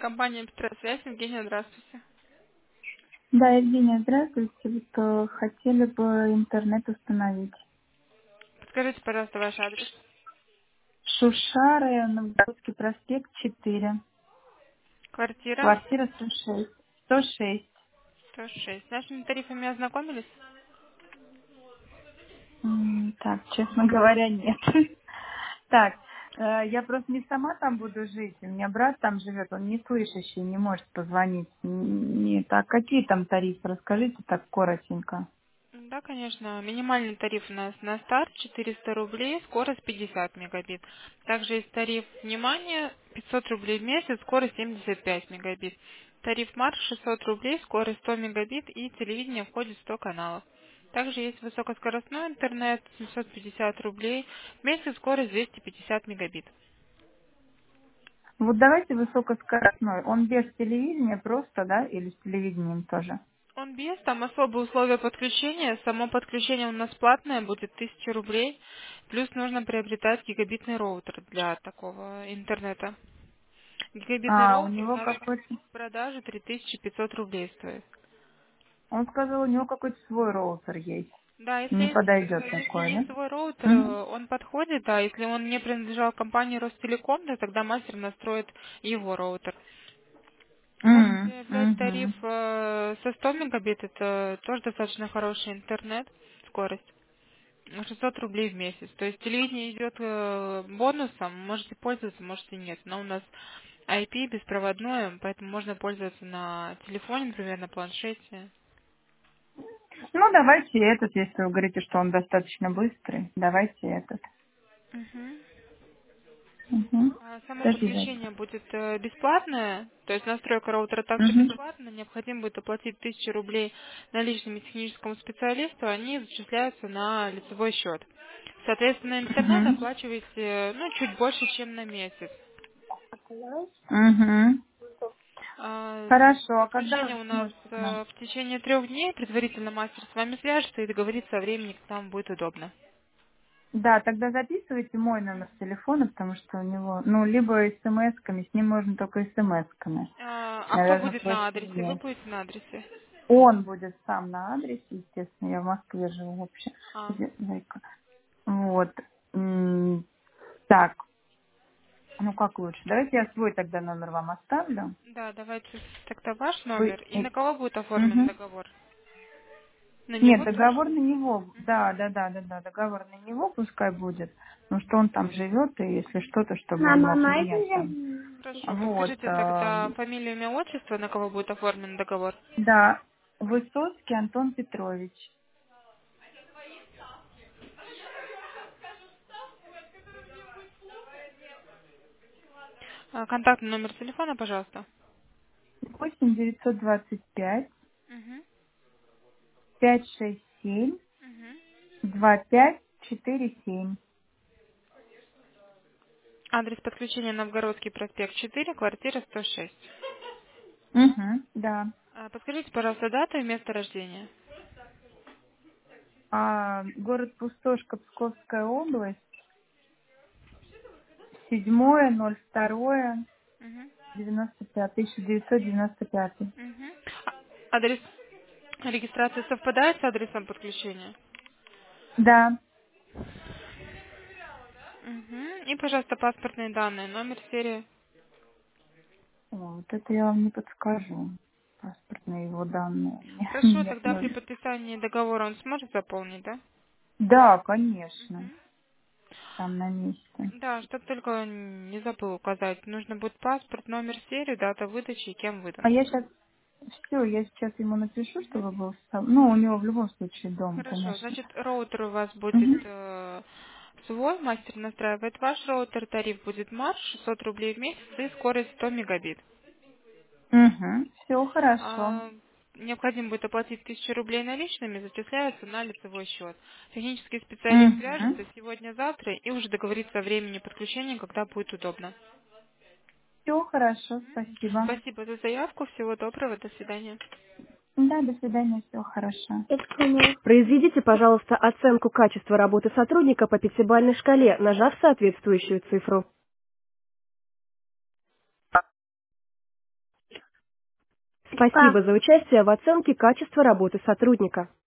Компания «Петросвязь». Евгения, здравствуйте. Да, Евгения, здравствуйте. Вот, хотели бы интернет установить. Подскажите, пожалуйста, ваш адрес. Шушары, Новгородский проспект, 4. Квартира Квартира 106. 106. 106. С нашими тарифами ознакомились? Так, честно говоря, нет. Так, я просто не сама там буду жить. У меня брат там живет, он не слышащий, не может позвонить. Нет, а какие там тарифы? Расскажите так коротенько. Да, конечно. Минимальный тариф у нас на старт 400 рублей, скорость 50 мегабит. Также есть тариф «Внимание» 500 рублей в месяц, скорость 75 мегабит. Тариф «Марш» 600 рублей, скорость 100 мегабит и телевидение входит в 100 каналов. Также есть высокоскоростной интернет 750 рублей в месяц, скорость 250 мегабит. Вот давайте высокоскоростной. Он без телевидения просто, да, или с телевидением тоже? Он без, там особые условия подключения. Само подключение у нас платное, будет 1000 рублей. Плюс нужно приобретать гигабитный роутер для такого интернета. Гигабитный А, у роутер у него нас какой-то... в продаже 3500 рублей стоит. Он сказал, у него какой-то свой роутер есть. Да, Не подойдет если такой, есть да? свой роутер, Мгм. он подходит, а если он не принадлежал компании Ростелеком, то тогда мастер настроит его роутер. Можете взять тариф Мгм. со 100 мегабит, это тоже достаточно хороший интернет, скорость. 600 рублей в месяц. То есть телевидение идет бонусом, можете пользоваться, можете нет. Но у нас IP беспроводное, поэтому можно пользоваться на телефоне, например, на планшете. Ну, давайте этот, если вы говорите, что он достаточно быстрый. Давайте этот. Мгм. Угу. Само Спасибо. подключение будет бесплатное, то есть настройка роутера также Угу. бесплатна, необходимо будет оплатить 1000 рублей наличными техническому специалисту, они зачисляются на лицевой счет. Соответственно, интернет Угу. оплачиваете чуть больше, чем на месяц. Угу. Хорошо, а когда Подключение вы у нас сможете к нам? в течение 3 дней, предварительно мастер с вами свяжется и договорится о времени, когда вам будет удобно. Да, тогда записывайте мой номер телефона, потому что у него, ну, либо смс-ками, с ним можно только смс-ками. А кто Наверное, будет на проще адресе? Вы мне. будете на адресе? Он будет сам на адресе, естественно, я в Москве живу вообще. А, Где- Зайка. Вот. Так, ну как лучше? Давайте я свой тогда номер вам оставлю. да, давайте тогда ваш Вы... номер. И на кого будет оформлен Мгм. договор? На Нет, него договор тоже? на него. Да, да, да, да, да, договор на него пускай будет. Ну что он там живет, и если что-то, чтобы он Мама, мог можно менять там. Хорошо, Вот. подскажите тогда фамилию, имя, отчество, на кого будет оформлен договор. Да, Высоцкий Антон Петрович. Контактный номер телефона, пожалуйста. 8 925 Угу. 567 Угу. 2547. Адрес подключения Новгородский проспект 4, квартира 106. Угу, да. Подскажите, пожалуйста, дату и место рождения. Город Пустошка, Псковская область. 7.02. Угу. 95, 1995. Угу. Адрес регистрации совпадает с адресом подключения? Да. Угу. И, пожалуйста, паспортные данные, номер, серия. Вот это я вам не подскажу. Паспортные его данные. Хорошо, Нет, тогда при нет. подписании договора он сможет заполнить, да? Да, конечно. Угу. Там на месте. Да, чтобы только не забыл указать. Нужно будет паспорт, номер, серию, дата выдачи и кем А выдан. я сейчас все, я сейчас ему напишу, Мгм. чтобы был сам. Ну, у него в любом случае дома, Хорошо, конечно. значит, роутер у вас будет Угу. свой, мастер настраивает ваш роутер, тариф будет марш, 600 рублей в месяц и скорость 100 мегабит. Угу. Все хорошо. А, Необходимо будет оплатить 1000 рублей наличными, зачисляются на лицевой счет. Технический специалист Угу. свяжется сегодня-завтра и уже договорится о времени подключения, когда будет удобно. Все хорошо, спасибо. Спасибо за заявку, всего доброго, до свидания. Да, до свидания, все хорошо. Произведите, пожалуйста, оценку качества работы сотрудника по пятибалльной шкале, нажав соответствующую цифру. Спасибо за участие в оценке качества работы сотрудника.